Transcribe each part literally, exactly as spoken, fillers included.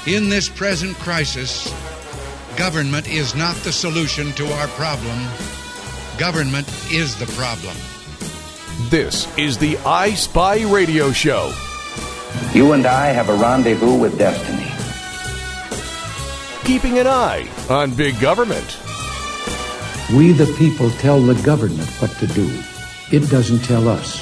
In this present crisis, government is not the solution to our problem. Government is the problem. This is the I Spy Radio Show. You and I have a rendezvous with destiny. Keeping an eye on big government. We the people tell the government what to do. It doesn't tell us.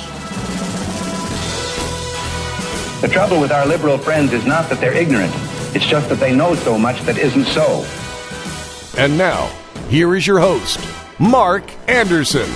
The trouble with our liberal friends is not that they're ignorant. It's just that they know so much that isn't so. And now, here is your host, Mark Anderson.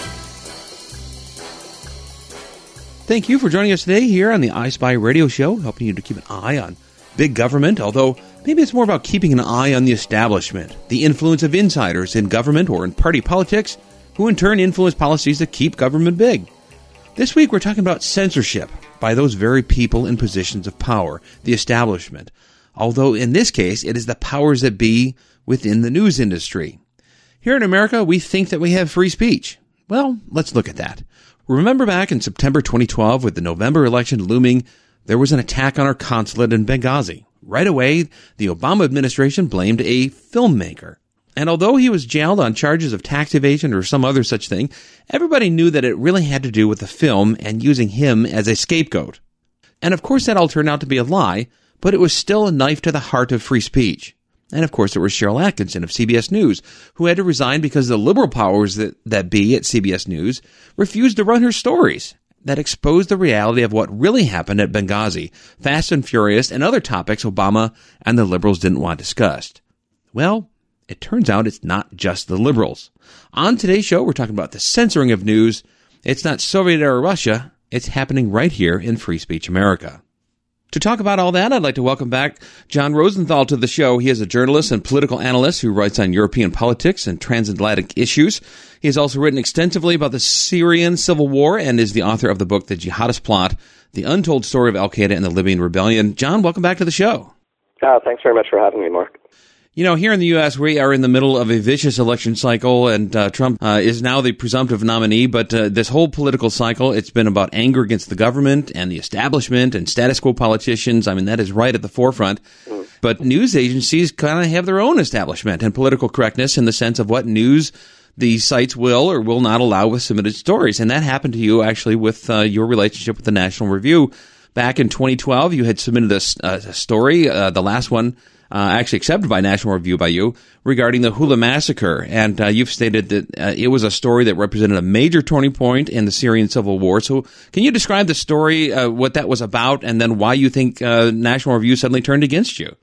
Thank you for joining us today here on the I Spy Radio Show, helping you to keep an eye on big government, although maybe it's more about keeping an eye on the establishment, the influence of insiders in government or in party politics, who in turn influence policies that keep government big. This week we're talking about censorship by those very people in positions of power, the establishment, although in this case it is the powers that be within the news industry. Here in America, we think that we have free speech. Well, let's look at that. Remember back in September twenty twelve, with the November election looming, there was an attack on our consulate in Benghazi. Right away, the Obama administration blamed a filmmaker. And although he was jailed on charges of tax evasion or some other such thing, everybody knew that it really had to do with the film and using him as a scapegoat. And of course that all turned out to be a lie, but it was still a knife to the heart of free speech. And of course it was Sharyl Attkisson of C B S News, who had to resign because the liberal powers that, that be at C B S News refused to run her stories that exposed the reality of what really happened at Benghazi, Fast and Furious, and other topics Obama and the liberals didn't want discussed. Well, it turns out it's not just the liberals. On today's show, we're talking about the censoring of news. It's not Soviet era Russia. It's happening right here in Free Speech America. To talk about all that, I'd like to welcome back John Rosenthal to the show. He is a journalist and political analyst who writes on European politics and transatlantic issues. He has also written extensively about the Syrian civil war and is the author of the book, The Jihadist Plot, The Untold Story of Al-Qaeda and the Libyan Rebellion. John, welcome back to the show. Uh, thanks very much for having me, Mark. You know, here in the U S, we are in the middle of a vicious election cycle, and uh, Trump uh, is now the presumptive nominee, but uh, this whole political cycle, it's been about anger against the government and the establishment and status quo politicians. I mean, that is right at the forefront. Mm. But news agencies kind of have their own establishment and political correctness in the sense of what news the sites will or will not allow with submitted stories. And that happened to you, actually, with uh, your relationship with the National Review. Back in twenty twelve, you had submitted a, a story, uh, the last one, Uh, actually accepted by National Review by you, regarding the Hula massacre. And uh, you've stated that uh, it was a story that represented a major turning point in the Syrian civil war. So can you describe the story, uh, what that was about, and then why you think uh, National Review suddenly turned against you?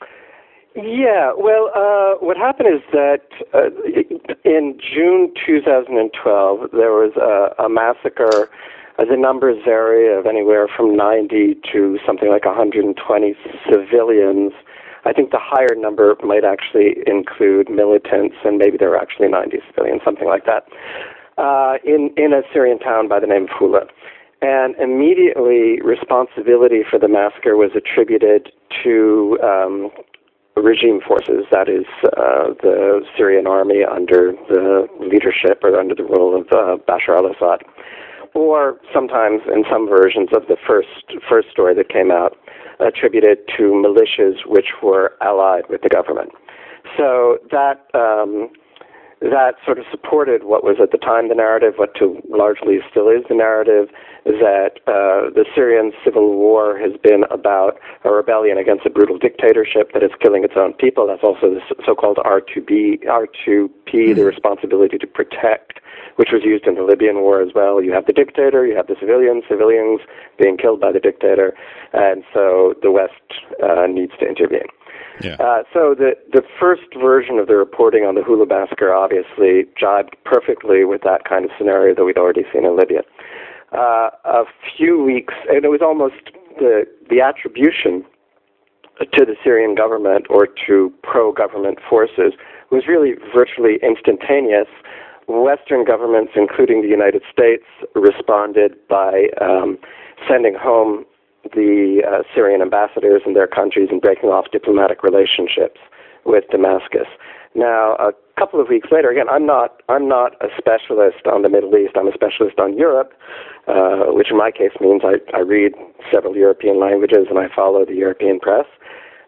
Yeah, well, uh, what happened is that uh, in June two thousand twelve, there was a, a massacre. Uh, the numbers vary of anywhere from ninety to something like one hundred twenty civilians. I think the higher number might actually include militants, and maybe there were actually ninety civilians, something like that, uh, in, in a Syrian town by the name of Hula. And immediately, responsibility for the massacre was attributed to um, regime forces, that is, uh, the Syrian army under the leadership or under the rule of uh, Bashar al-Assad, or sometimes in some versions of the first first story that came out, attributed to militias which were allied with the government. So that um, that sort of supported what was at the time the narrative, what to largely still is the narrative, that uh, the Syrian civil war has been about a rebellion against a brutal dictatorship that is killing its own people. That's also the so-called R two B, R two P, the responsibility to protect, which was used in the Libyan war as well. You have the dictator, you have the civilians, civilians being killed by the dictator, and so the West uh, needs to intervene. Yeah. Uh, so the, the first version of the reporting on the Hula massacre obviously jibed perfectly with that kind of scenario that we'd already seen in Libya. Uh, a few weeks, and it was almost the, the attribution to the Syrian government or to pro-government forces was really virtually instantaneous. Western governments, including the United States, responded by um, sending home the uh, Syrian ambassadors in their countries and breaking off diplomatic relationships with Damascus. Now, a couple of weeks later, again, I'm not I'm not a specialist on the Middle East. I'm a specialist on Europe, uh, which in my case means I, I read several European languages and I follow the European press.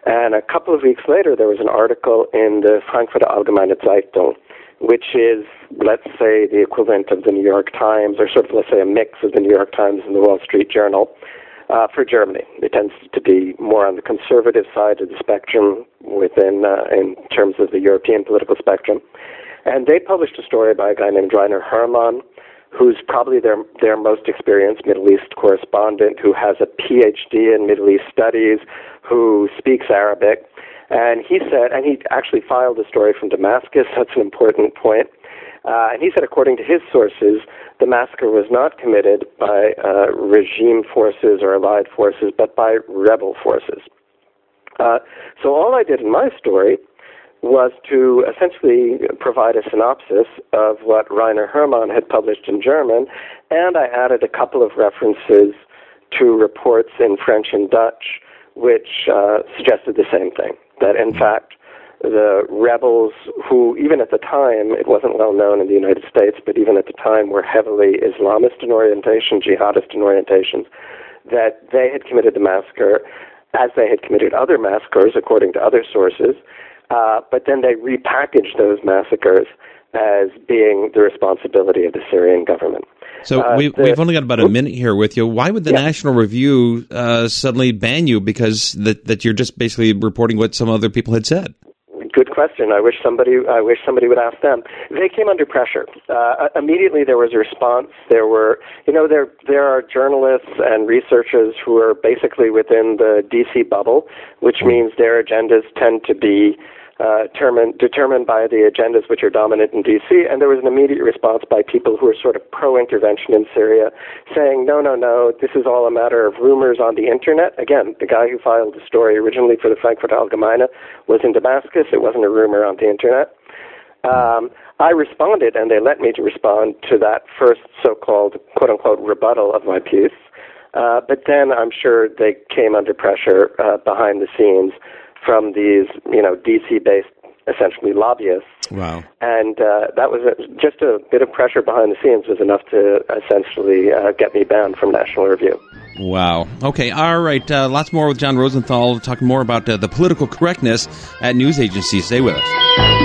And a couple of weeks later, there was an article in the Frankfurter Allgemeine Zeitung, which is, let's say, the equivalent of the New York Times, or sort of, let's say, a mix of the New York Times and the Wall Street Journal, uh, for Germany. It tends to be more on the conservative side of the spectrum within, uh, in terms of the European political spectrum. And they published a story by a guy named Rainer Herrmann, who's probably their their most experienced Middle East correspondent, who has a P H D in Middle East studies, who speaks Arabic. And he said, and he actually filed a story from Damascus, that's an important point, uh, and he said, according to his sources, the massacre was not committed by uh, regime forces or allied forces, but by rebel forces. Uh, so all I did in my story was to essentially provide a synopsis of what Rainer Herrmann had published in German, and I added a couple of references to reports in French and Dutch, which uh, suggested the same thing, that in fact the rebels who, even at the time, it wasn't well known in the United States, but even at the time were heavily Islamist in orientation, jihadist in orientation, that they had committed the massacre as they had committed other massacres, according to other sources, uh, but then they repackaged those massacres as being the responsibility of the Syrian government. So uh, we, the, we've only got about a minute here with you. Why would the yeah. National Review uh, suddenly ban you because that, that you're just basically reporting what some other people had said? Good question. I wish somebody I wish somebody would ask them. They came under pressure. Uh, immediately there was a response. There were, you know, there there are journalists and researchers who are basically within the D C bubble, which means their agendas tend to be Uh, determined, determined by the agendas which are dominant in D C, and there was an immediate response by people who are sort of pro-intervention in Syria, saying, no, no, no, this is all a matter of rumors on the Internet. Again, the guy who filed the story originally for the Frankfurter Allgemeine was in Damascus. It wasn't a rumor on the Internet. Um, I responded, and they let me to respond to that first so-called, quote-unquote, rebuttal of my piece. Uh, but then I'm sure they came under pressure uh, behind the scenes from these, you know, D C-based, essentially lobbyists. Wow. And uh, that was a, just a bit of pressure behind the scenes was enough to essentially uh, get me banned from National Review. Wow. Okay, all right. Uh, lots more with John Rosenthal, talking more about uh, the political correctness at news agencies. Stay with us.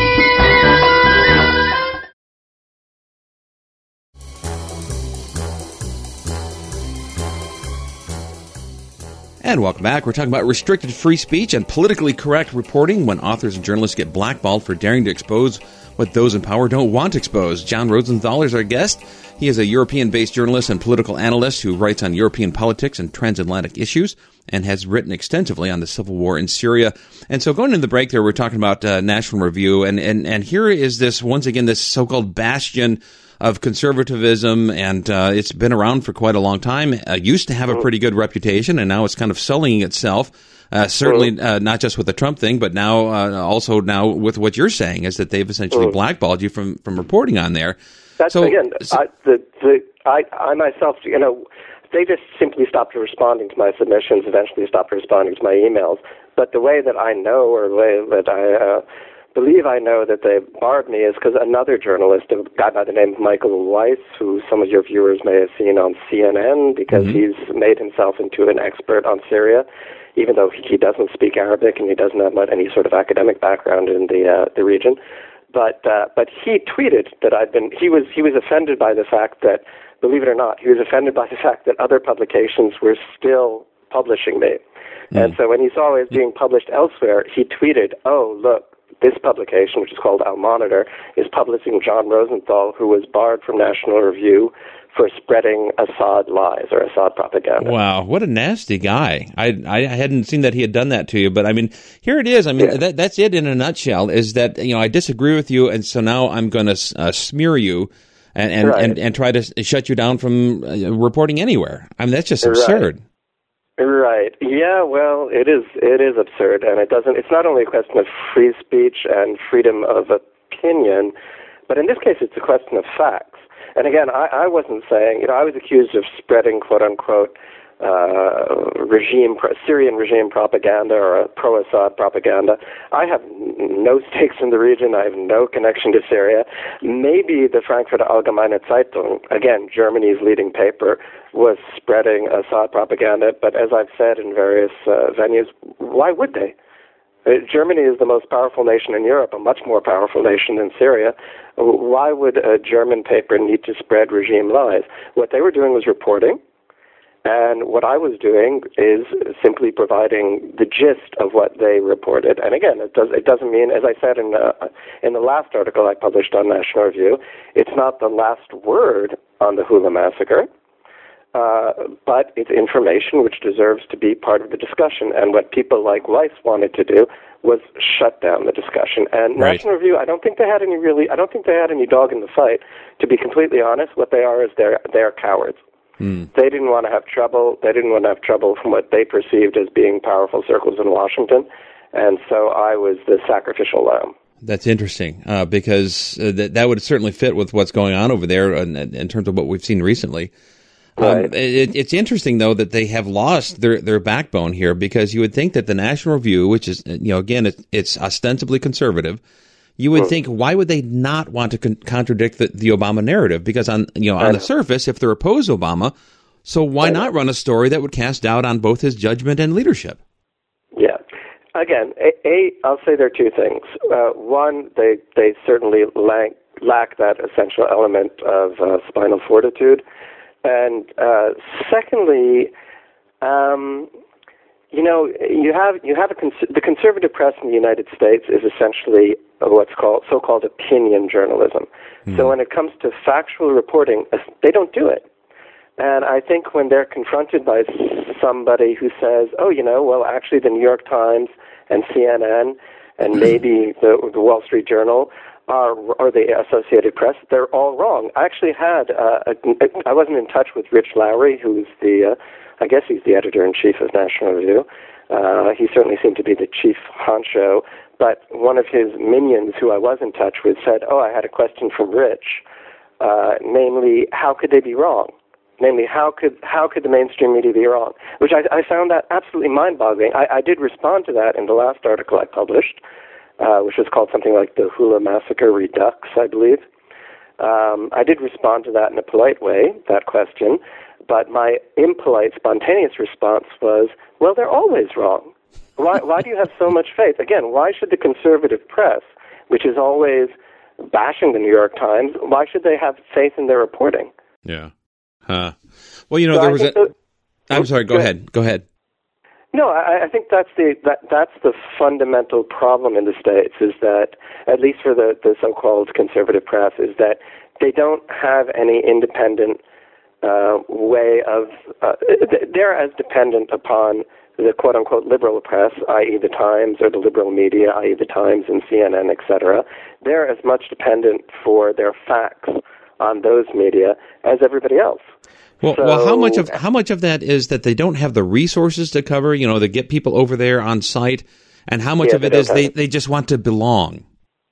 And welcome back. We're talking about restricted free speech and politically correct reporting when authors and journalists get blackballed for daring to expose what those in power don't want exposed. John Rosenthal is our guest. He is a European-based journalist and political analyst who writes on European politics and transatlantic issues and has written extensively on the civil war in Syria. And so going into the break there, we're talking about uh, National Review, and, and, and here is this, once again, this so-called bastion of conservatism, and uh, it's been around for quite a long time. Uh, used to have a pretty good reputation, and now it's kind of sullying itself. Uh, certainly uh, not just with the Trump thing, but now uh, also now with what you're saying is that they've essentially blackballed you from, from reporting on there. That's so, again, so, I, the, the, I, I myself, you know, they just simply stopped responding to my submissions, eventually stopped responding to my emails. But the way that I know, or the way that I uh, believe I know that they barred me is because another journalist, a guy by the name of Michael Weiss, who some of your viewers may have seen on C N N, because mm-hmm. he's made himself into an expert on Syria, even though he doesn't speak Arabic and he doesn't have any sort of academic background in the uh, the region. But uh, but he tweeted that I'd been he was he was offended by the fact that, believe it or not, he was offended by the fact that other publications were still publishing me. Mm. And so when he saw it was being published elsewhere, he tweeted, "Oh, look, this publication, which is called Al Monitor, is publishing John Rosenthal, who was barred from National Review for spreading Assad lies or Assad propaganda." Wow, what a nasty guy. I I hadn't seen that he had done that to you, but I mean, here it is. I mean, yeah. that, that's it in a nutshell, is that, you know, I disagree with you, and so now I'm going to uh, smear you and and, right. and and try to shut you down from uh, reporting anywhere. I mean, that's just absurd. Right. Right. Yeah, well, it is it is absurd, and it doesn't it's not only a question of free speech and freedom of opinion, but in this case it's a question of facts. And again, I, I wasn't saying, you know, I was accused of spreading quote unquote uh, regime Syrian regime propaganda or pro-Assad propaganda. I have no stakes in the region. I have no connection to Syria. Maybe the Frankfurter Allgemeine Zeitung, again, Germany's leading paper, was spreading Assad propaganda, but as I've said in various uh, venues, why would they? Uh, Germany is the most powerful nation in Europe, a much more powerful nation than Syria. Why would a German paper need to spread regime lies? What they were doing was reporting, and what I was doing is simply providing the gist of what they reported. And again, it does it doesn't mean, as I said in the, in the last article I published on National Review, it's not the last word on the Hula massacre. Uh, but it's information which deserves to be part of the discussion. And what people like Weiss wanted to do was shut down the discussion. And Right. National Review, I don't think they had any really, I don't think they had any dog in the fight. To be completely honest, what they are is they're they're cowards. Mm. They didn't want to have trouble. They didn't want to have trouble from what they perceived as being powerful circles in Washington. And so I was the sacrificial lamb. That's interesting uh, because uh, that that would certainly fit with what's going on over there in, in terms of what we've seen recently. Right. Um, it, it's interesting, though, that they have lost their, their backbone here, because you would think that the National Review, which is, you know, again, it, it's ostensibly conservative, you would Hmm. think, why would they not want to con- contradict the, the Obama narrative? Because on, you know, on I the know. surface, if they're opposed to Obama, so why I know. not run a story that would cast doubt on both his judgment and leadership? Yeah. Again, a, a, I'll say there are two things. Uh, one, they, they certainly lack, lack that essential element of uh, spinal fortitude. And uh, secondly, um, you know, you have you have a cons- the conservative press in the United States is essentially what's called so-called opinion journalism. Mm. So when it comes to factual reporting, uh, they don't do it. And I think when they're confronted by somebody who says, "Oh, you know, well, actually, the New York Times and C N N and maybe the, the Wall Street Journal are, or the Associated Press, they're all wrong." I actually had, uh, a, a, I wasn't in touch with Rich Lowry, who's the, uh, I guess he's the editor-in-chief of National Review. Uh, he certainly seemed to be the chief honcho, but one of his minions who I was in touch with said, "Oh, I had a question from Rich, uh, namely, how could they be wrong? Namely, how could how could the mainstream media be wrong?" Which I, I found that absolutely mind-boggling. I, I did respond to that in the last article I published, uh, which was called something like the Hula Massacre Redux, I believe. Um, I did respond to that in a polite way, that question, but my impolite, spontaneous response was, well, they're always wrong. Why, why do you have so much faith? Again, why should the conservative press, which is always bashing the New York Times, why should they have faith in their reporting? Yeah. Huh. Well, you know, So there I was a... think that- I'm sorry, go Go ahead. Go ahead. No, I, I think that's the that that's the fundamental problem in the States, is that, at least for the, the so-called conservative press, is that they don't have any independent uh, way of uh, they're as dependent upon the quote-unquote liberal press, that is the Times, or the liberal media, that is the Times and C N N, et cetera. They're as much dependent for their facts on those media as everybody else. Well, So- well, how much of how much of that is that they don't have the resources to cover, you know, to get people over there on site, and how much Yeah, of it they is don't they, have it. they just want to belong?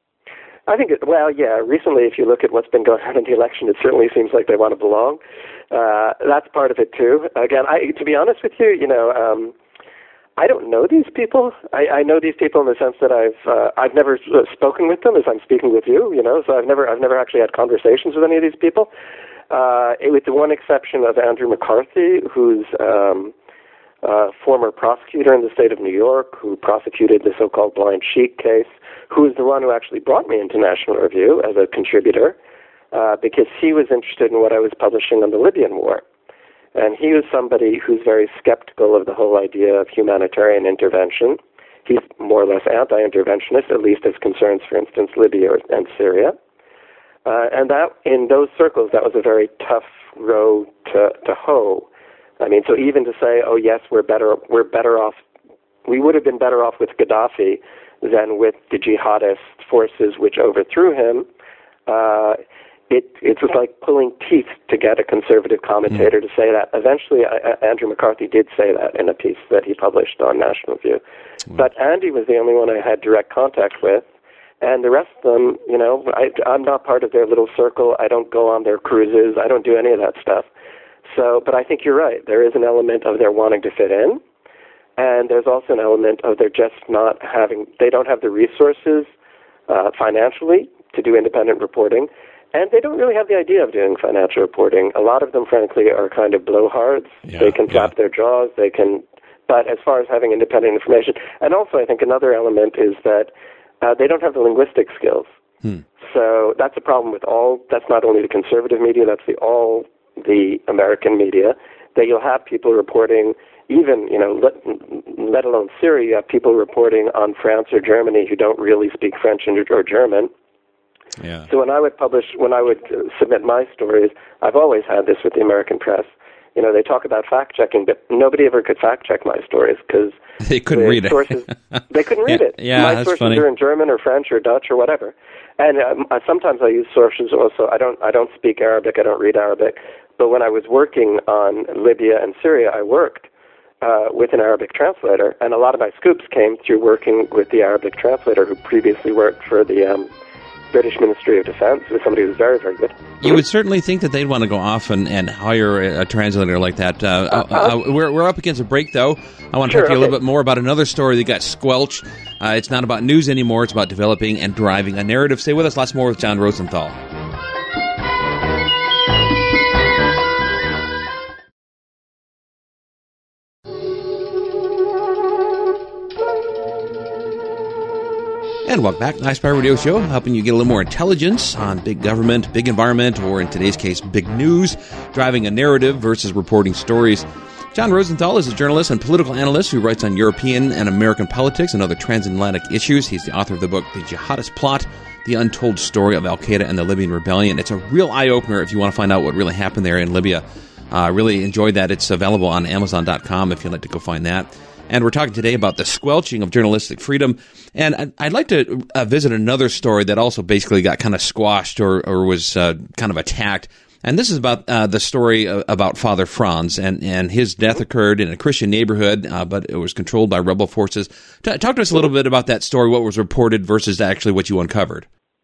I think, it, well, yeah, recently, if you look at what's been going on in the election, it certainly seems like they want to belong. Uh, that's part of it, too. Again, I, to be honest with you, you know, um, I don't know these people. I, I know these people in the sense that I've uh, I've never uh, spoken with them as I'm speaking with you, you know, so I've never I've never actually had conversations with any of these people. Uh, with the one exception of Andrew McCarthy, who's um, a former prosecutor in the state of New York, who prosecuted the so-called Blind Sheik case, who is the one who actually brought me into National Review as a contributor, uh, because he was interested in what I was publishing on the Libyan war. And he was somebody who's very skeptical of the whole idea of humanitarian intervention. He's more or less anti-interventionist, at least as concerns, for instance, Libya and Syria. Uh, and that, in those circles, that was a very tough row to, to hoe. I mean, so even to say, oh yes, we're better, we're better off, we would have been better off with Gaddafi than with the jihadist forces which overthrew him. Uh, it it was like pulling teeth to get a conservative commentator mm. to say that. Eventually, I, Andrew McCarthy did say that in a piece that he published on National Review. Mm. But Andy was the only one I had direct contact with. And the rest of them, you know, I, I'm not part of their little circle. I don't go on their cruises. I don't do any of that stuff. So, but I think you're right. There is an element of their wanting to fit in. And there's also an element of they're just not having, they don't have the resources uh, financially to do independent reporting. And they don't really have the idea of doing financial reporting. A lot of them, frankly, are kind of blowhards. Yeah, they can flap yeah. their jaws. They can but as far as having independent information, and also I think another element is that uh, they don't have the linguistic skills. Hmm. So that's a problem with all, that's not only the conservative media, that's the all the American media, that you'll have people reporting, even, you know, let, let alone Syria, you have people reporting on France or Germany who don't really speak French or German. Yeah. So when I would publish, when I would submit my stories, I've always had this with the American press. You know, they talk about fact-checking, but nobody ever could fact-check my stories because they couldn't the read sources, it. They couldn't read yeah, it. Yeah, my that's sources funny. are in German or French or Dutch or whatever. And um, I, sometimes I use sources also. I don't. I don't speak Arabic. I don't read Arabic. But when I was working on Libya and Syria, I worked uh, with an Arabic translator, and a lot of my scoops came through working with the Arabic translator who previously worked for the um, British Ministry of Defense. It was somebody who was very, very good. You would certainly think that they'd want to go off and, and hire a, a translator like that. Uh, uh, uh, we're, we're up against a break, though. I want to Sure, talk to you a okay. little bit more about another story that got squelched. Uh, it's not about news anymore. It's about developing and driving a narrative. Stay with us. Lots more with John Rosenthal. And welcome back to the iSpy Radio Show, helping you get a little more intelligence on big government, big environment, or in today's case, big news, driving a narrative versus reporting stories. John Rosenthal is a journalist and political analyst who writes on European and American politics and other transatlantic issues. He's the author of the book, The Jihadist Plot, The Untold Story of Al-Qaeda and the Libyan Rebellion. It's a real eye-opener if you want to find out what really happened there in Libya. I uh, really enjoyed that. It's available on Amazon dot com if you'd like to go find that. And we're talking today about the squelching of journalistic freedom. And I'd like to uh, visit another story that also basically got kind of squashed or, or was uh, kind of attacked. And this is about uh, the story about Father Franz. And, and his death occurred in a Christian neighborhood, uh, but it was controlled by rebel forces. T- talk to us a little bit about that story, what was reported versus actually what you uncovered.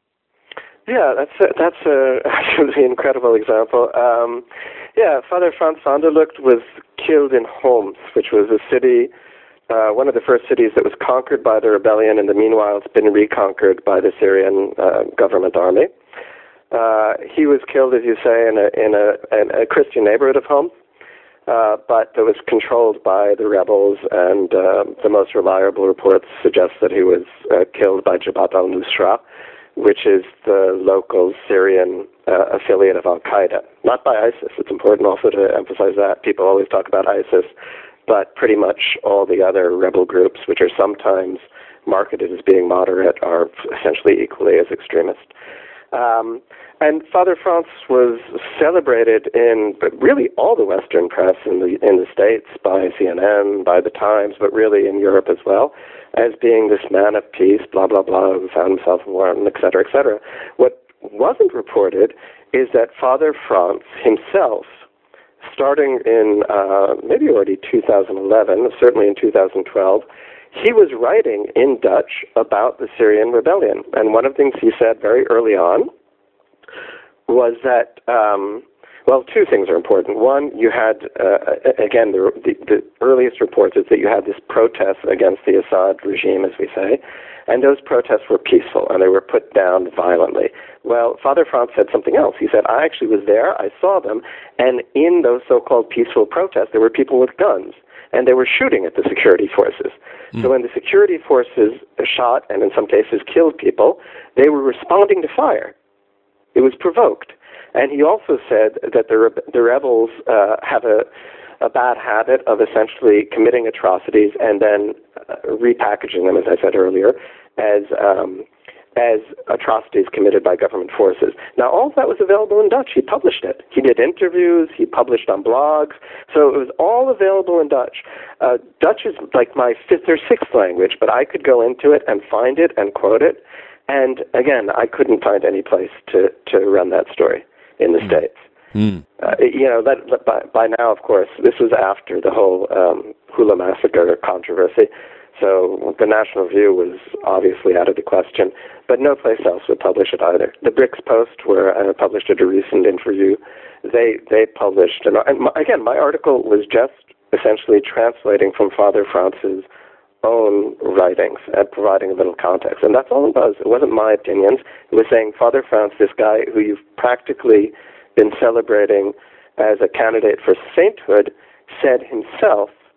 Yeah, that's a, that's a actually an incredible example. Um, yeah, Father Franz van der Lugt was killed in Homs, which was a city... Uh, one of the first cities that was conquered by the rebellion, and the meanwhile it's been reconquered by the Syrian uh, government army. Uh, he was killed, as you say, in a in a, in a Christian neighborhood of Homs, uh, but that was controlled by the rebels, and uh, the most reliable reports suggest that he was uh, killed by Jabhat al-Nusra, which is the local Syrian uh, affiliate of Al-Qaeda, not by ISIS. It's important also to emphasize that. People always talk about ISIS, but pretty much all the other rebel groups, which are sometimes marketed as being moderate, are essentially equally as extremist. Um, and Father Franz was celebrated in really all the Western press in the in the States, by C N N, by the Times, but really in Europe as well, as being this man of peace, blah, blah, blah, who found himself in Warren, et cetera, et cetera. What wasn't reported is that Father Franz himself, starting in uh, maybe already two thousand eleven, certainly in two thousand twelve, he was writing in Dutch about the Syrian rebellion. And one of the things he said very early on was that, um, well, two things are important. One, you had, uh, again, the, the, the earliest reports is that you had this protest against the Assad regime, as we say, and those protests were peaceful, and they were put down violently. Well, Father Franz said something else. He said, I actually was there, I saw them, and in those so-called peaceful protests, there were people with guns, and they were shooting at the security forces. Mm. So when the security forces shot, and in some cases killed people, they were responding to fire. It was provoked. And he also said that the, re- the rebels uh, have a, a bad habit of essentially committing atrocities and then uh, repackaging them, as I said earlier, as um, as atrocities committed by government forces. Now, all of that was available in Dutch. He published it. He did interviews. He published on blogs. So it was all available in Dutch. Uh, Dutch is like my fifth or sixth language, but I could go into it and find it and quote it. And again, I couldn't find any place to, to run that story in the mm. States. Mm. Uh, you know, that, that by, by now, of course, this was after the whole um, Hula Massacre controversy. So the National Review was obviously out of the question, but no place else would publish it either. The Bricks Post, where I published a recent interview, they they published, and, and my, again, my article was just essentially translating from Father Franz's own writings and providing a little context. And that's all it was. It wasn't my opinions. It was saying Father Franz, this guy who you've practically been celebrating as a candidate for sainthood, said himself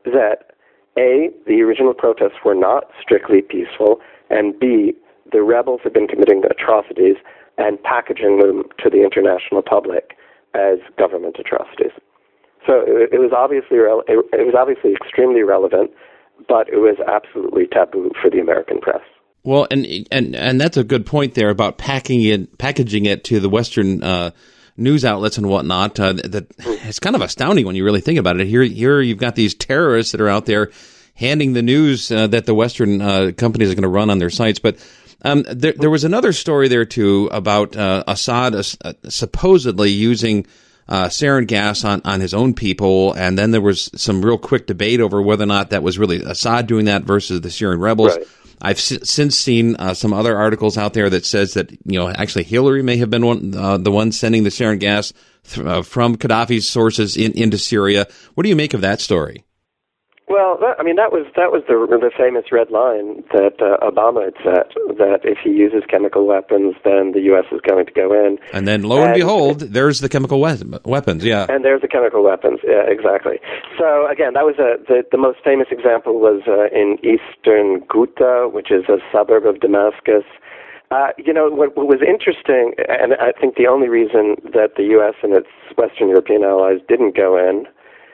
that A, the original protests were not strictly peaceful, and B, the rebels had been committing atrocities and packaging them to the international public as government atrocities. So it, it was obviously it, it was obviously extremely relevant, but it was absolutely taboo for the American press. Well, and and and that's a good point there about packing it, packaging it to the Western uh, news outlets and whatnot. Uh, that it's kind of astounding when you really think about it. Here, here you've got these terrorists that are out there handing the news uh, that the Western uh, companies are going to run on their sites. But um, there, there was another story there too about uh, Assad uh, supposedly using uh, sarin gas on, on his own people, and then there was some real quick debate over whether or not that was really Assad doing that versus the Syrian rebels. Right. I've s- since seen uh, some other articles out there that says that, you know, actually Hillary may have been one, uh, the one sending the sarin gas th- uh, from Gaddafi's sources in, into Syria. What do you make of that story? Well, that, I mean, that was that was the the famous red line that uh, Obama had set, that if he uses chemical weapons, then the U S is going to go in. And then, lo and, and behold, there's the chemical we- weapons, yeah. And there's the chemical weapons, yeah, exactly. So, again, that was a, the, the most famous example was uh, in eastern Ghouta, which is a suburb of Damascus. Uh, you know, what, what was interesting, and I think the only reason that the U S and its Western European allies didn't go in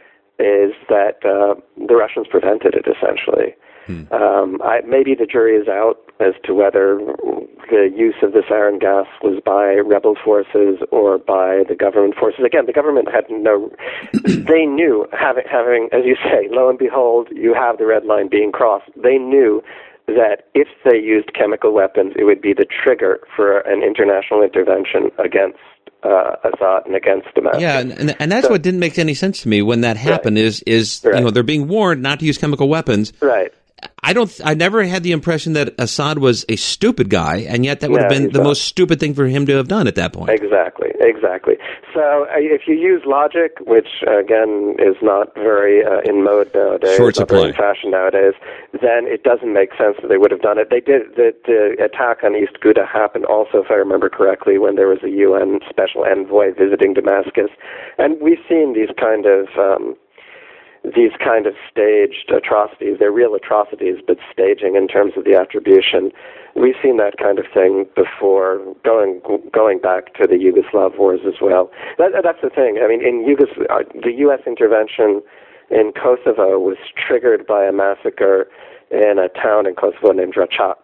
is that uh, the Russians prevented it, essentially. Hmm. Um, I, maybe the jury is out as to whether the use of the sarin gas was by rebel forces or by the government forces. Again, the government had no... they knew, having, having, as you say, lo and behold, you have the red line being crossed. They knew that if they used chemical weapons, it would be the trigger for an international intervention against Uh, Assad and against Damascus. Yeah, and, and that's so, what didn't make any sense to me when that happened. Right. Is is right. you know, they're being warned not to use chemical weapons. Right. I don't. I never had the impression that Assad was a stupid guy, and yet that would no, have been the not. most stupid thing for him to have done at that point. Exactly. Exactly. So uh, if you use logic, which uh, again is not very uh, in mode nowadays, short not supply, very in fashion nowadays, then it doesn't make sense that they would have done it. They did. The, the attack on East Ghouta happened also, if I remember correctly, when there was a U N special envoy visiting Damascus, and we've seen these kind of. Um, These kind of staged atrocities, they're real atrocities, but staging in terms of the attribution. We've seen that kind of thing before, going going back to the Yugoslav wars as well. That, that's the thing. I mean, in Yugos- the U S intervention in Kosovo was triggered by a massacre in a town in Kosovo named Racak.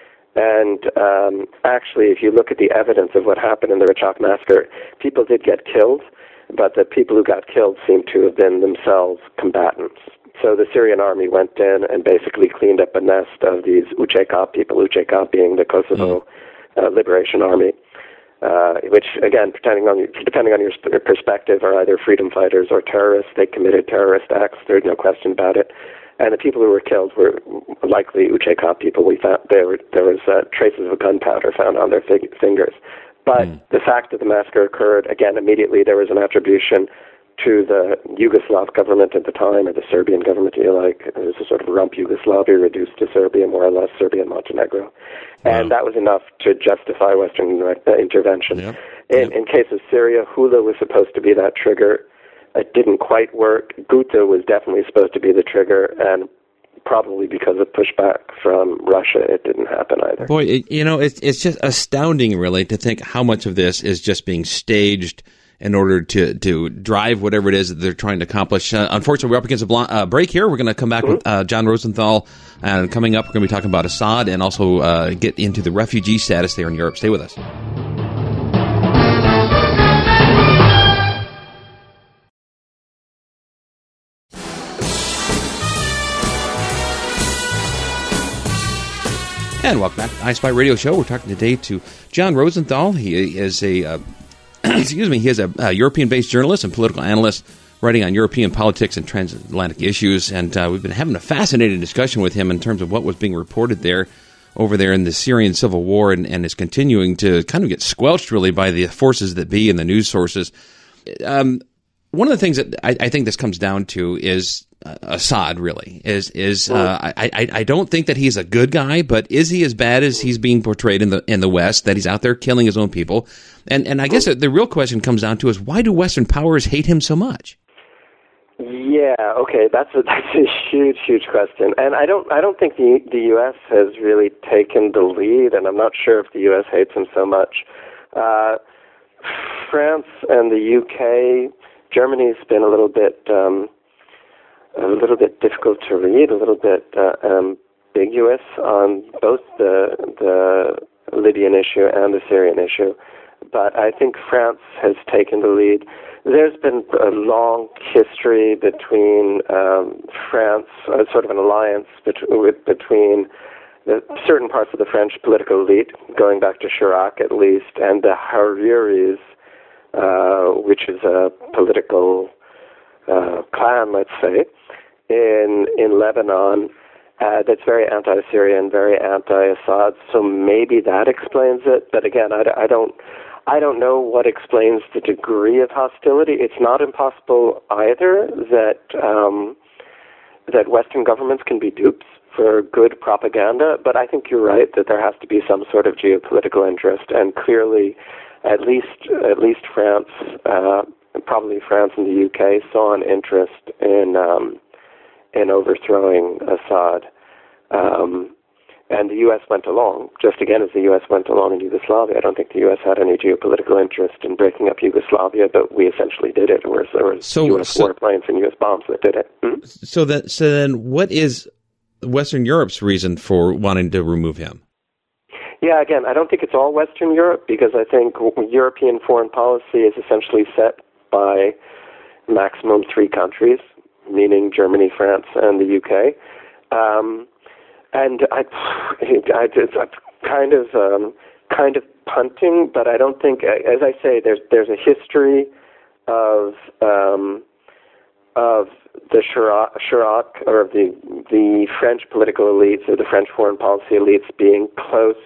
And um, actually, if you look at the evidence of what happened in the Racak massacre, people did get killed, but the people who got killed seem to have been themselves combatants. So the Syrian army went in and basically cleaned up a nest of these U C K A people, U C K A being the Kosovo mm. uh, Liberation Army, uh, which, again, depending on, depending on your perspective, are either freedom fighters or terrorists. They committed terrorist acts, there's no question about it. And the people who were killed were likely U C K A people. We found there, were, there was uh, traces of gunpowder found on their fig- fingers. But mm. the fact that the massacre occurred, again, immediately there was an attribution to the Yugoslav government at the time, or the Serbian government, if you like. It was a sort of rump Yugoslavia reduced to Serbia, more or less, Serbia and Montenegro. Wow. And that was enough to justify Western uh, intervention. Yep. In, yep. in case of Syria, Hula was supposed to be that trigger. It didn't quite work. Ghouta was definitely supposed to be the trigger, and probably because of pushback from Russia, it didn't happen either. Boy, it, you know, it's it's just astounding, really, to think how much of this is just being staged in order to, to drive whatever it is that they're trying to accomplish. Uh, unfortunately, we're up against a bl- uh, break here. We're going to come back mm-hmm. with uh, John Rosenthal, and coming up, we're going to be talking about Assad and also uh, get into the refugee status there in Europe. Stay with us. And welcome back to the I Spy Radio Show. We're talking today to John Rosenthal. He is a, uh, excuse me, he is a, a European-based journalist and political analyst writing on European politics and transatlantic issues. And uh, we've been having a fascinating discussion with him in terms of what was being reported there, over there in the Syrian civil war, and, and is continuing to kind of get squelched, really, by the forces that be and the news sources. Um, one of the things that I, I think this comes down to is uh, Assad, really. Is is uh, I, I I don't think that he's a good guy, but is he as bad as he's being portrayed in the in the West, that he's out there killing his own people? And and I guess the real question comes down to is, why do Western powers hate him so much? Yeah. Yeah, okay, that's a that's a huge, huge question, and I don't I don't think the the U S has really taken the lead, and I'm not sure if the U S hates him so much. Uh, France and the U K, Germany's been a little bit um, a little bit difficult to read, a little bit uh, ambiguous on both the the Libyan issue and the Syrian issue, but I think France has taken the lead. There's been a long history between um, France, uh, sort of an alliance bet- with, between the, certain parts of the French political elite, going back to Chirac at least, and the Hariris, uh, which is a political uh, clan, let's say, in in Lebanon, uh, that's very anti-Syrian, very anti-Assad. So maybe that explains it. But again, I, I don't. I don't know what explains the degree of hostility. It's not impossible either that um, that Western governments can be dupes for good propaganda, but I think you're right that there has to be some sort of geopolitical interest, and clearly, at least at least France, uh, probably France and the U K, saw an interest in um, in overthrowing Assad. Um, And the U S went along, just again as the U S went along in Yugoslavia. I don't think the U S had any geopolitical interest in breaking up Yugoslavia, but we essentially did it. It was, there was so, U S so, warplanes and U S bombs that did it. Hmm? So that, so then what is Western Europe's reason for wanting to remove him? Yeah, again, I don't think it's all Western Europe, because I think European foreign policy is essentially set by maximum three countries, meaning Germany, France, and the U K. Um, And I, I, it's kind of um, kind of punting, but I don't think, as I say, there's there's a history of um, of the Chirac, Chirac or of the the French political elites or the French foreign policy elites being close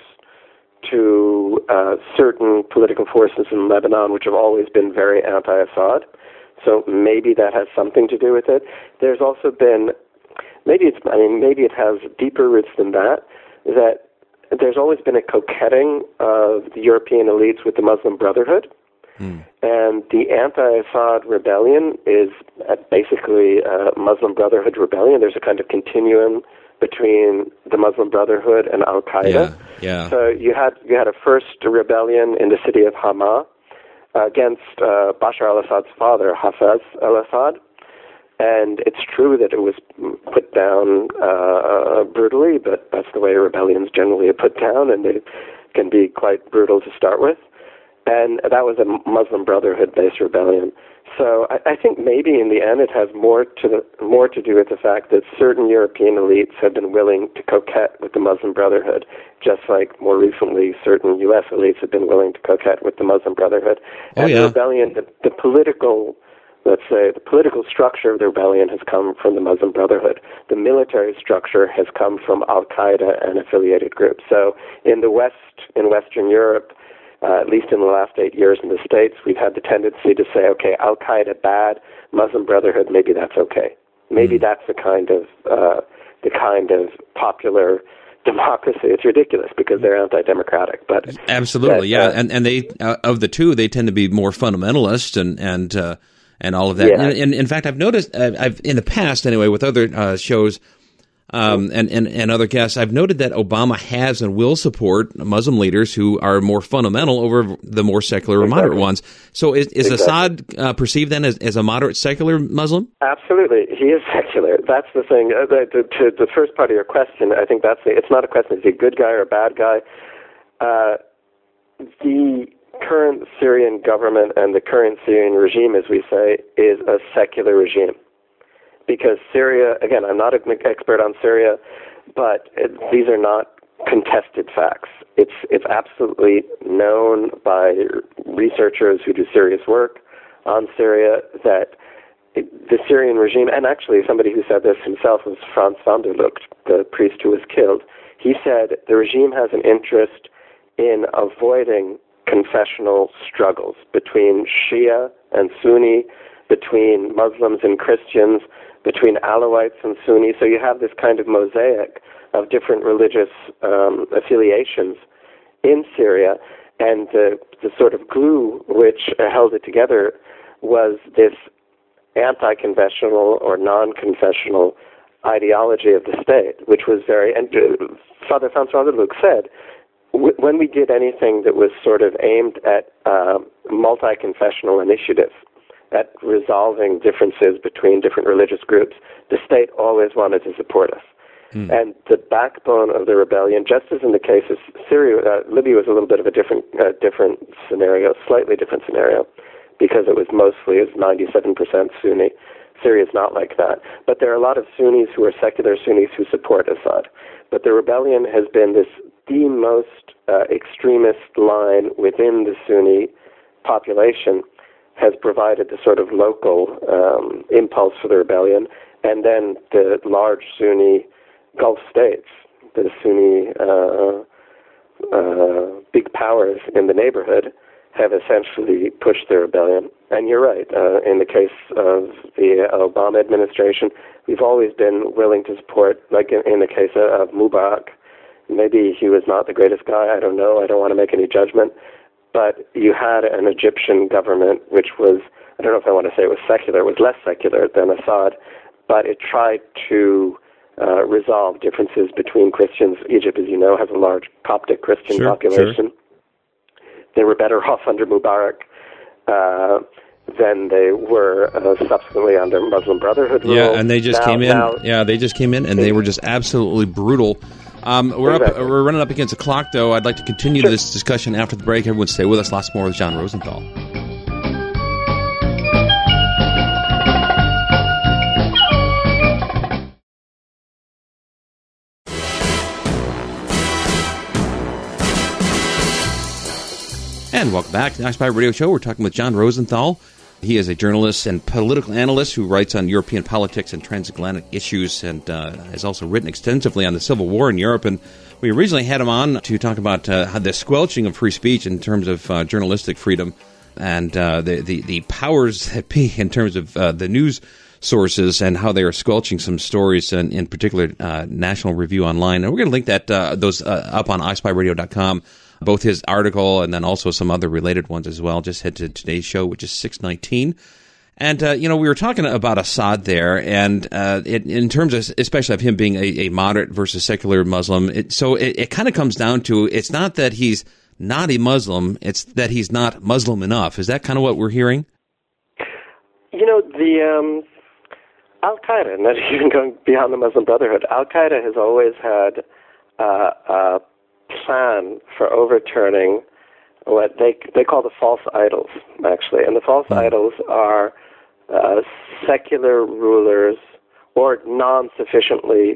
to uh, certain political forces in Lebanon, which have always been very anti-Assad. So maybe that has something to do with it. There's also been Maybe it's. I mean, maybe it has deeper roots than that. That there's always been a coquetting of the European elites with the Muslim Brotherhood, mm. and the anti-Assad rebellion is basically a Muslim Brotherhood rebellion. There's a kind of continuum between the Muslim Brotherhood and Al Qaeda. Yeah, yeah. So you had you had a first rebellion in the city of Hama against uh, Bashar al-Assad's father, Hafez al-Assad. And it's true that it was put down uh, brutally, but that's the way rebellions generally are put down, and they can be quite brutal to start with. And that was a Muslim Brotherhood-based rebellion. So I, I think maybe in the end it has more to the, more to do with the fact that certain European elites have been willing to coquette with the Muslim Brotherhood, just like more recently certain U S elites have been willing to coquette with the Muslim Brotherhood. Oh, and yeah. the rebellion, the, the political... Let's say the political structure of the rebellion has come from the Muslim Brotherhood. The military structure has come from Al Qaeda and affiliated groups. So in the West, in Western Europe, uh, at least in the last eight years in the States, we've had the tendency to say, okay, Al Qaeda bad, Muslim Brotherhood, maybe that's okay. Maybe mm. that's the kind of uh, the kind of popular democracy. It's ridiculous because they're anti-democratic, but absolutely, that, yeah. Uh, and and they uh, of the two, they tend to be more fundamentalist and and. Uh, And all of that. Yeah. And, and in fact, I've noticed, uh, I've in the past anyway, with other uh, shows um, and, and, and other guests, I've noted that Obama has and will support Muslim leaders who are more fundamental over the more secular or moderate Exactly. ones. So is, is Exactly. Assad uh, perceived then as, as a moderate secular Muslim? Absolutely. He is secular. That's the thing. Uh, the, the, to the first part of your question, I think that's the, it's not a question, is he a good guy or a bad guy? Uh, the current Syrian government and the current Syrian regime, as we say, is a secular regime. Because Syria, again, I'm not an expert on Syria, but it, these are not contested facts. It's it's absolutely known by researchers who do serious work on Syria that it, the Syrian regime, and actually somebody who said this himself was Franz van der Lugt, the priest who was killed. He said the regime has an interest in avoiding confessional struggles between Shia and Sunni, between Muslims and Christians, between Alawites and Sunni. So you have this kind of mosaic of different religious um, affiliations in Syria, and the, the sort of glue which held it together was this anti-confessional or non-confessional ideology of the state, which was very, and uh, Father Francois de Luc said, w- when we did anything that was sort of aimed at uh, multi-confessional initiative, at resolving differences between different religious groups, the state always wanted to support us. Hmm. And the backbone of the rebellion, just as in the case of Syria, uh, Libya was a little bit of a different, uh, different scenario, slightly different scenario, because it was mostly, it was ninety-seven percent Sunni. Syria is not like that. But there are a lot of Sunnis who are secular Sunnis who support Assad. But the rebellion has been this the most uh, extremist line within the Sunni population, has provided the sort of local um, impulse for the rebellion, and then the large Sunni Gulf states, the Sunni uh, uh, big powers in the neighborhood, have essentially pushed the rebellion. And you're right, uh, in the case of the Obama administration, we've always been willing to support, like in, in the case of Mubarak. Maybe he was not the greatest guy, I don't know, I don't want to make any judgment, but you had an Egyptian government which was, I don't know if I want to say it was secular, it was less secular than Assad, but it tried to uh, resolve differences between Christians. Egypt, as you know, has a large Coptic Christian sure, population. Sure. They were better off under Mubarak uh, than they were uh, subsequently under Muslim Brotherhood rule. Yeah, and they just now, came in. Now, yeah, they just came in, and they were just absolutely brutal. Um, we're exactly. up. We're running up against the clock, though. I'd like to continue sure. this discussion after the break. Everyone, stay with us. Lots more with John Rosenthal. And welcome back to the Occupy Radio Show. We're talking with John Rosenthal. He is a journalist and political analyst who writes on European politics and transatlantic issues, and uh, has also written extensively on the Civil War in Europe. And we originally had him on to talk about uh, how the squelching of free speech in terms of uh, journalistic freedom and uh, the, the, the powers that be in terms of uh, the news sources and how they are squelching some stories, and in particular uh, National Review Online. And we're going to link that uh, those uh, up on i spy radio dot com. Both his article and then also some other related ones as well. Just head to today's show, which is six nineteen. And, uh, you know, we were talking about Assad there, and uh, it, in terms of, especially of him being a, a moderate versus secular Muslim, it, so it, it kind of comes down to, it's not that he's not a Muslim, it's that he's not Muslim enough. Is that kind of what we're hearing? You know, the um, Al-Qaeda, not even going beyond the Muslim Brotherhood, Al-Qaeda has always had uh, a plan for overturning what they they call the false idols, actually. And the false mm. idols are uh, secular rulers or non-sufficiently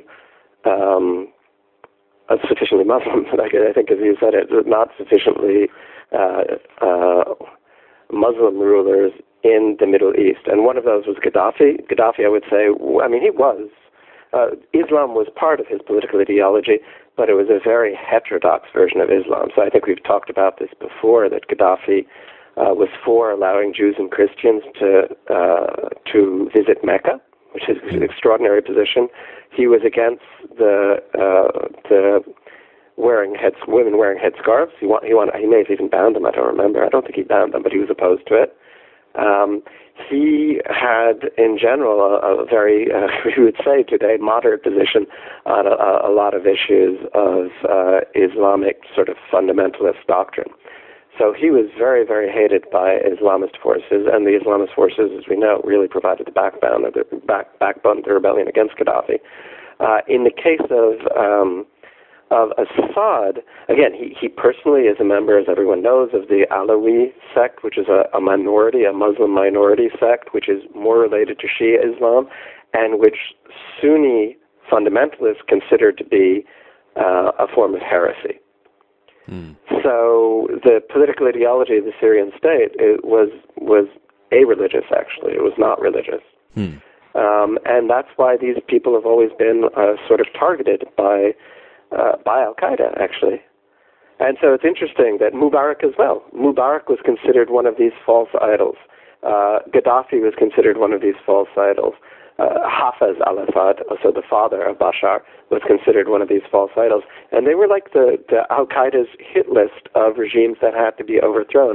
um, uh, sufficiently Muslim, like I think as you said it, not sufficiently uh, uh, Muslim rulers in the Middle East. And one of those was Gaddafi. Gaddafi, I would say, I mean, he was, uh, Islam was part of his political ideology, but it was a very heterodox version of Islam. So I think we've talked about this before, that Gaddafi uh, was for allowing Jews and Christians to uh, to visit Mecca, which is an extraordinary position. He was against the uh, the wearing head women wearing headscarves. He want, he want, he may have even banned them. I don't remember. I don't think he banned them, but he was opposed to it. Um, he had, in general, a, a very, uh, we would say today, moderate position on a, a lot of issues of uh, Islamic sort of fundamentalist doctrine. So he was very, very hated by Islamist forces, and the Islamist forces, as we know, really provided the backbone of the, back, backbone of the rebellion against Gaddafi. Uh, in the case of um, of Assad, again, he, he personally is a member, as everyone knows, of the Alawi sect, which is a, a minority, a Muslim minority sect, which is more related to Shia Islam, and which Sunni fundamentalists consider to be uh, a form of heresy. Mm. So the political ideology of the Syrian state it was was a-religious, actually. It was not religious. Mm. Um, and that's why these people have always been uh, sort of targeted by Uh, by Al-Qaeda, actually. And so it's interesting that Mubarak as well. Mubarak was considered one of these false idols. Uh, Gaddafi was considered one of these false idols. Uh, Hafez al-Assad, also the father of Bashar, was considered one of these false idols. And they were like the, the Al-Qaeda's hit list of regimes that had to be overthrown.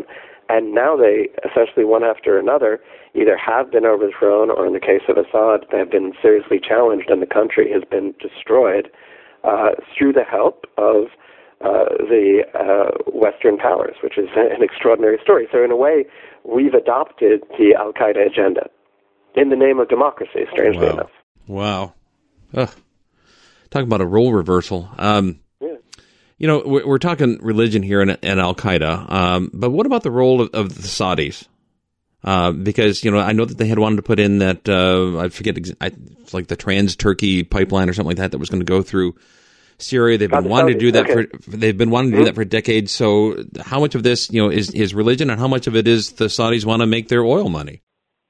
and now they, essentially one after another, either have been overthrown or, in the case of Assad, they have been seriously challenged and the country has been destroyed uh, through the help of uh, the uh, Western powers, which is an extraordinary story. So in a way, we've adopted the al-Qaeda agenda in the name of democracy, strangely wow. enough. Wow. Ugh. Talking about a role reversal. Um, yeah. You know, we're, we're talking religion here and, and al-Qaeda, um, but what about the role of, of the Saudis? Uh, because, you know, I know that they had wanted to put in that, uh, I forget, I, like the Trans-Turkey pipeline or something like that that was going to go through Syria. They've been the wanting Saudis. to do that okay. for, they've been wanting to do that for decades. So how much of this, you know, is, is religion and how much of it is the Saudis want to make their oil money?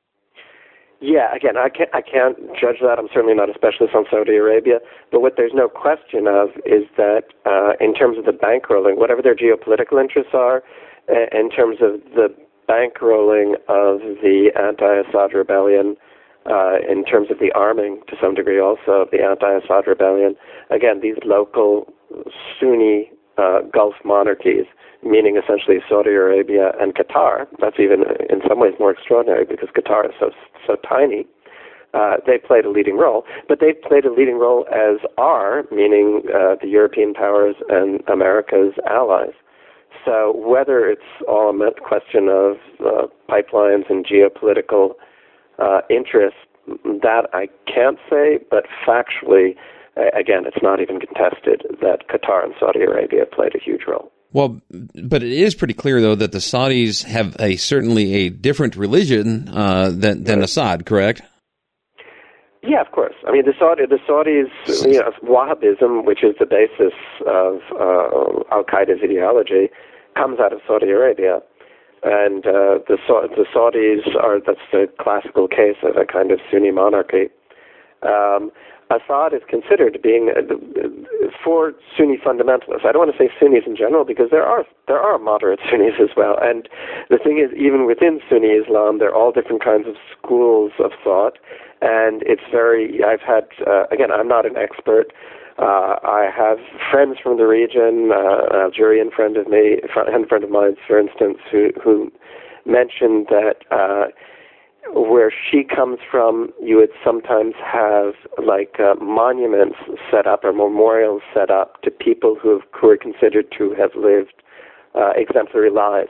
Yeah, again, I can't, I can't judge that. I'm certainly not a specialist on Saudi Arabia. But what there's no question of is that uh, in terms of the bankrolling, whatever their geopolitical interests are, uh, in terms of the bankrolling of the anti-Assad rebellion, uh, in terms of the arming, to some degree also, of the anti-Assad rebellion, again, these local Sunni uh, Gulf monarchies, meaning essentially Saudi Arabia and Qatar. That's even in some ways more extraordinary because Qatar is so so tiny. Uh, they played a leading role, but they've played a leading role as are, meaning uh, the European powers and America's allies. So whether it's all a question of uh, pipelines and geopolitical uh, interests, that I can't say, but factually, uh, again, it's not even contested that Qatar and Saudi Arabia played a huge role. Well, but it is pretty clear, though, that the Saudis have a certainly a different religion uh, than, than right. Assad, correct? Yeah, of course. I mean, the Saudi, the Saudis, you know, Wahhabism, which is the basis of uh, al-Qaeda's ideology, comes out of Saudi Arabia. And uh, the, the Saudis are, that's the classical case of a kind of Sunni monarchy. Um, Assad is considered being, uh, for Sunni fundamentalists, I don't want to say Sunnis in general because there are there are moderate Sunnis as well. And the thing is, even within Sunni Islam, there are all different kinds of schools of thought. And it's very, I've had, uh, again, I'm not an expert. Uh, I have friends from the region, uh, an Algerian friend of me, a friend of mine, for instance, who, who mentioned that uh, where she comes from, you would sometimes have like uh, monuments set up or memorials set up to people who have, who are considered to have lived uh, exemplary lives.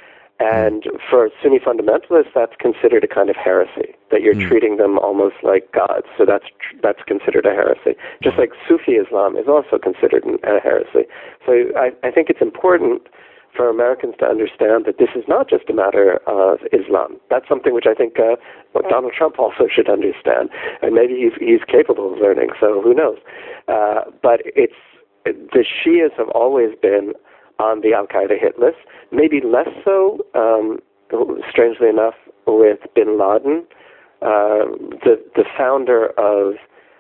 And for Sunni fundamentalists, that's considered a kind of heresy, that you're mm. treating them almost like gods. So that's that's considered a heresy. Just like Sufi Islam is also considered a heresy. So I, I think it's important for Americans to understand that this is not just a matter of Islam. That's something which I think uh, what Donald Trump also should understand, and maybe he's he's capable of learning. So who knows? Uh, but it's the Shias have always been on the al-Qaeda hit list, maybe less so, um, strangely enough, with bin Laden. Uh, the the founder of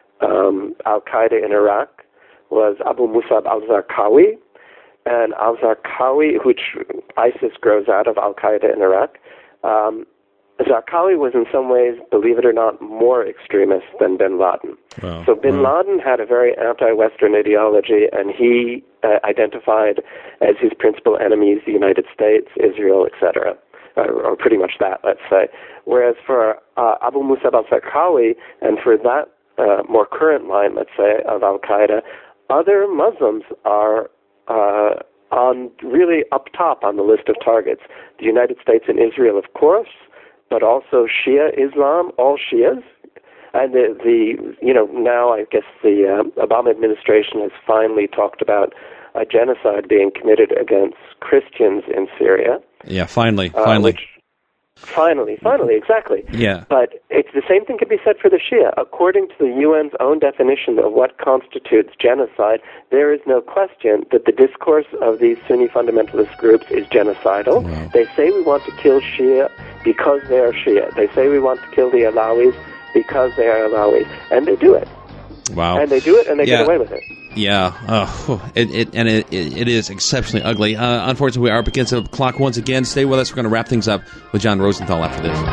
um, al-Qaeda in Iraq was Abu Musab al-Zarqawi, and al-Zarqawi, which ISIS grows out of al-Qaeda in Iraq, um, Zarqawi was in some ways, believe it or not, more extremist than bin Laden. Wow. So bin wow. Laden had a very anti-Western ideology, and he uh, identified as his principal enemies the United States, Israel, et cetera, uh, or pretty much that, let's say. Whereas for uh, Abu Musab al-Zarqawi, and for that uh, more current line, let's say, of al-Qaeda, other Muslims are uh, on really up top on the list of targets. The United States and Israel, of course, but also Shia Islam, all Shias. And the, the you know, now I guess the uh, Obama administration has finally talked about a genocide being committed against Christians in Syria. Yeah, finally, finally. Uh, which, finally, finally, exactly. Yeah. But it's the same thing can be said for the Shia. According to the U N's own definition of what constitutes genocide, there is no question that the discourse of these Sunni fundamentalist groups is genocidal. Wow. They say we want to kill Shia because they are Shia. They say we want to kill the Alawis because they are Alawis. And they do it. Wow. And they do it and they yeah. get away with it. Yeah, uh, it, it, and it, it is exceptionally ugly. Uh, unfortunately, we are up against the clock once again. Stay with us. We're going to wrap things up with John Rosenthal after this.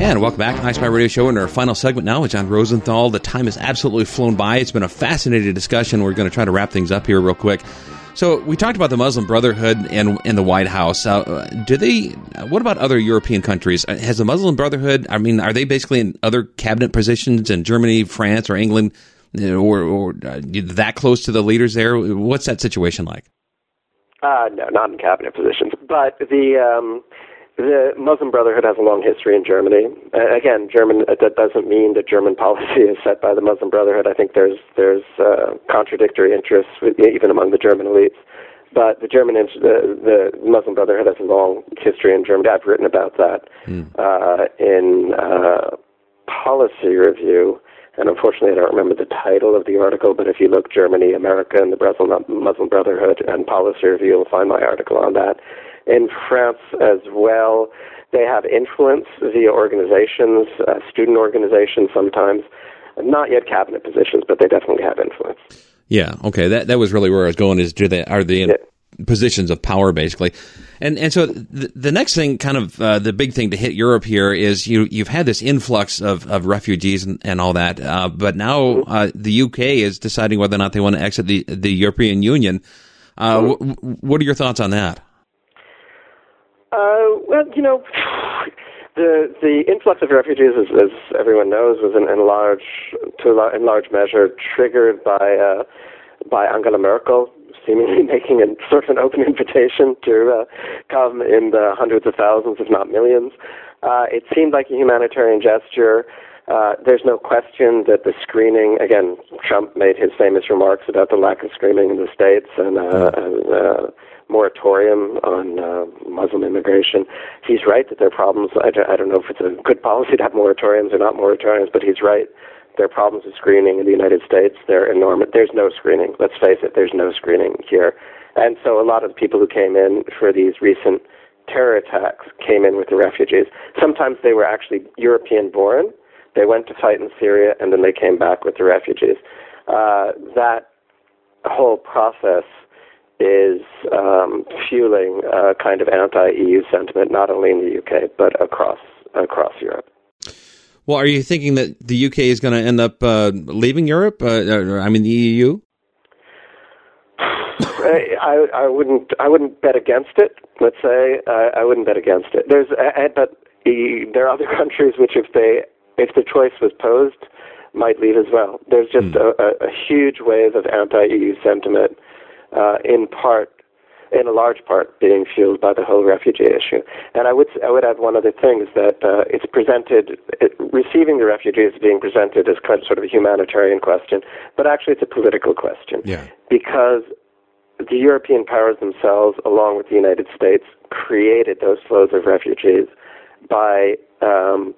And welcome back to the iSpy Radio Show in our final segment now with John Rosenthal. The time has absolutely flown by. It's been a fascinating discussion. We're going to try to wrap things up here real quick. So we talked about the Muslim Brotherhood and, and the White House. Uh, do they? What about other European countries? Has the Muslim Brotherhood, I mean, are they basically in other cabinet positions in Germany, France, or England, or, or uh, that close to the leaders there? What's that situation like? Uh, no, not in cabinet positions. But the... Um The Muslim Brotherhood has a long history in Germany. Uh, again, German uh, that doesn't mean that German policy is set by the Muslim Brotherhood. I think there's there's uh, contradictory interests with, even among the German elites. But the German the, the Muslim Brotherhood has a long history in Germany. I've written about that mm. uh, in uh, Policy Review. And unfortunately, I don't remember the title of the article, but if you look Germany, America, and the Muslim Brotherhood and Policy Review, you'll find my article on that. In France as well, they have influence via organizations, uh, student organizations sometimes, not yet cabinet positions, but they definitely have influence. Yeah, okay, that that was really where I was going, is do they, are they in yeah. positions of power, basically? And and so the, the next thing, kind of uh, the big thing to hit Europe here is you, you've had this influx of, of refugees and, and all that, uh, but now uh, the U K is deciding whether or not they want to exit the, the European Union. Uh, mm-hmm. w- what are your thoughts on that? Uh, well, you know, the the influx of refugees, as, as everyone knows, was in, in large to a large, in large measure triggered by uh, by Angela Merkel, seemingly making a sort of an open invitation to uh, come in the hundreds of thousands, if not millions. Uh, it seemed like a humanitarian gesture. Uh, there's no question that the screening, again, Trump made his famous remarks about the lack of screening in the States and uh, and. Uh, moratorium on uh, Muslim immigration. He's right that there are problems. I don't, I don't know if it's a good policy to have moratoriums or not moratoriums, but he's right. There are problems with screening in the United States. They're enormous. There's no screening. Let's face it, there's no screening here. And so a lot of the people who came in for these recent terror attacks came in with the refugees. Sometimes they were actually European-born. They went to fight in Syria, and then they came back with the refugees. Uh, that whole process is um, fueling a kind of anti-E U sentiment, not only in the U K, but across across Europe. Well, are you thinking that the U K is going to end up uh, leaving Europe? Uh, I mean, the E U? I, I wouldn't. I wouldn't bet against it. Let's say I, I wouldn't bet against it. There's, but there are other countries which, if they, if the choice was posed, might leave as well. There's just mm. a, a huge wave of anti-E U sentiment. Uh, in part, in a large part, being fueled by the whole refugee issue. And I would I would add one other thing, is that uh, it's presented, it, receiving the refugees is being presented as kind of sort of a humanitarian question, but actually it's a political question. Yeah. Because the European powers themselves, along with the United States, created those flows of refugees by um,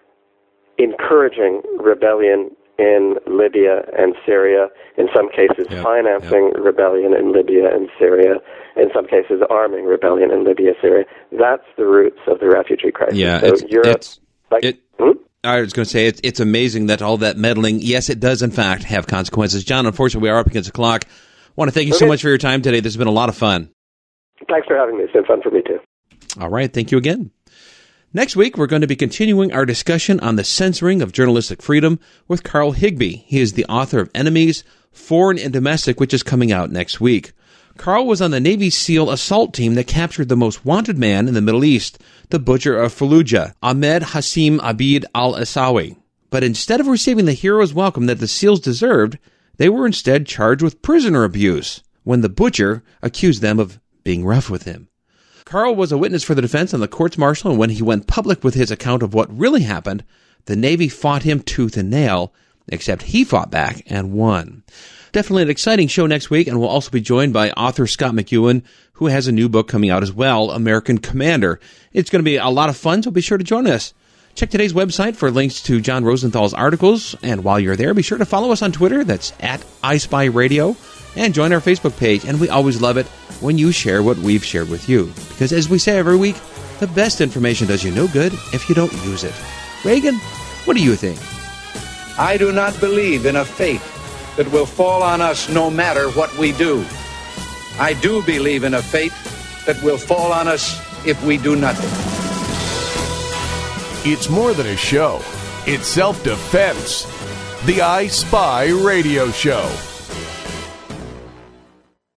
encouraging rebellion in Libya and Syria, in some cases yep, financing yep. rebellion in Libya and Syria, in some cases arming rebellion in Libya, Syria. That's the roots of the refugee crisis. Yeah, so it's, Europe, it's, like, it, hmm? I was going to say, it's, it's amazing that all that meddling, yes, it does in fact have consequences. John, unfortunately, we are up against the clock. I want to thank you okay. so much for your time today. This has been a lot of fun. Thanks for having me. It's been fun for me, too. All right, thank you again. Next week, we're going to be continuing our discussion on the censoring of journalistic freedom with Carl Higbie. He is the author of Enemies, Foreign and Domestic, which is coming out next week. Carl was on the Navy SEAL assault team that captured the most wanted man in the Middle East, the Butcher of Fallujah, Ahmed Hassim Abid al-Asawi. But instead of receiving the hero's welcome that the SEALs deserved, they were instead charged with prisoner abuse when the Butcher accused them of being rough with him. Carl was a witness for the defense on the courts-martial, and when he went public with his account of what really happened, the Navy fought him tooth and nail, except he fought back and won. Definitely an exciting show next week, and we'll also be joined by author Scott McEwen, who has a new book coming out as well, American Commander. It's going to be a lot of fun, so be sure to join us. Check today's website for links to John Rosenthal's articles, and while you're there, be sure to follow us on Twitter. That's at iSpy Radio. And join our Facebook page, and we always love it when you share what we've shared with you. Because as we say every week, the best information does you no good if you don't use it. Reagan, what do you think? I do not believe in a fate that will fall on us no matter what we do. I do believe in a fate that will fall on us if we do nothing. It's more than a show. It's self-defense. The I Spy Radio Show.